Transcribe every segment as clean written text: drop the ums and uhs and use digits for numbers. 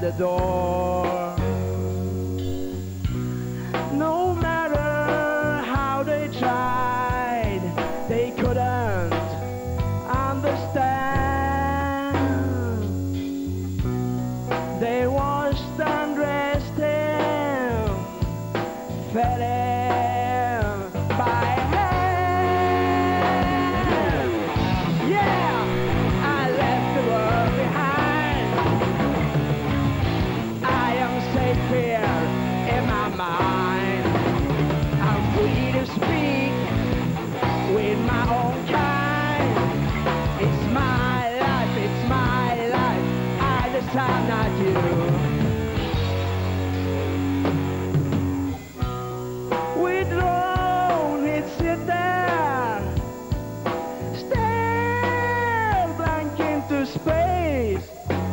the door. No matter how they tried, they couldn't understand. They washed and dressed him, fed him by hand. Yeah, I left the world behind. I am safe here in my mind. I'm free to speak with my own kind. It's my life, it's my life. I decide, not you. With alone, he'd sit there, stare blank into space.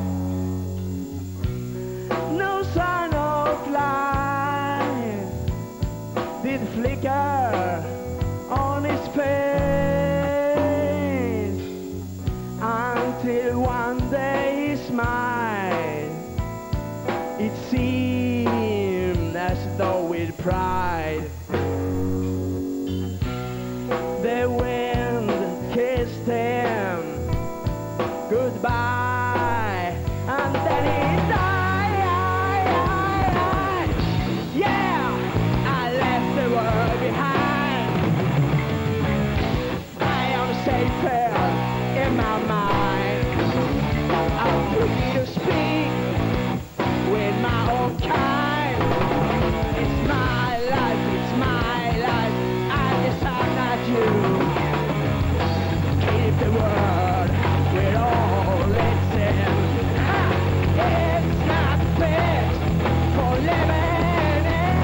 No sign of life did flicker on his face, until one day he smiled. It seemed as though with pride. The wind kissed him goodbye, and then he died. Yeah, I left the world behind. I am safe here in my mind. I'm free to speak with my own kind. It's my life, it's my life. I decide, not you. Keep the world with all its in. It's not fit for living in.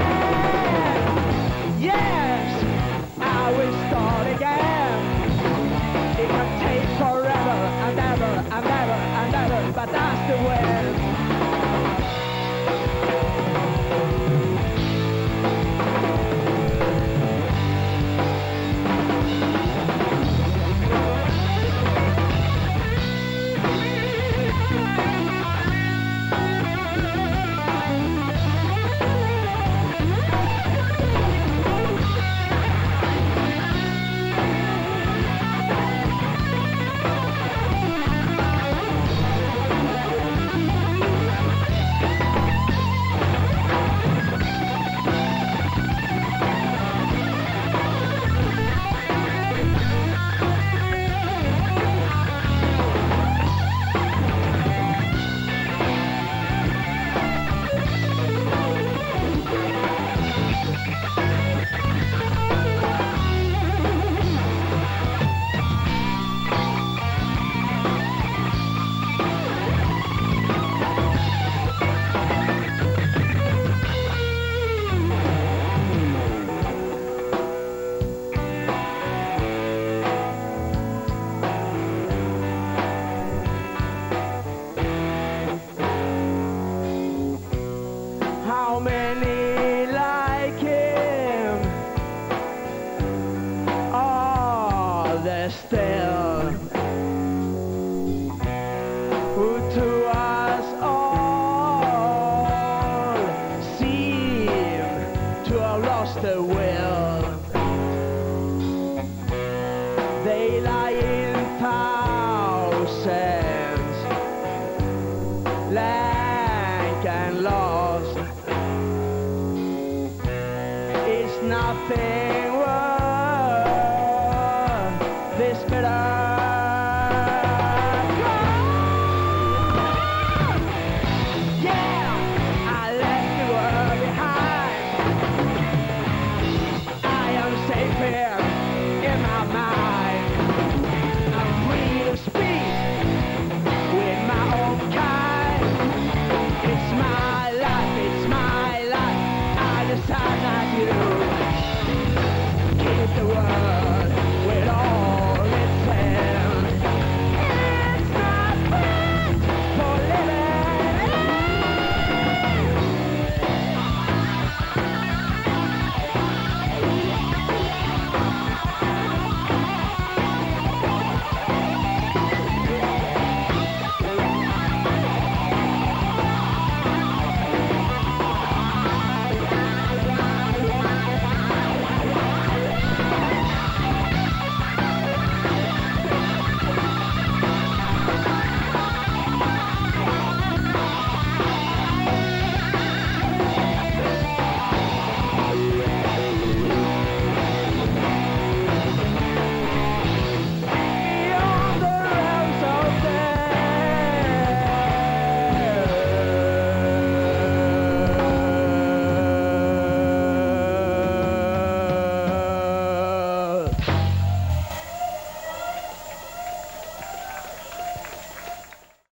Yes, I will start again. It can take forever and ever and ever and ever, but that's the way. How many like him are there still, who to us all seem to have lost their will? They lie in thousands, lank and lost. It's nothing worth this bitter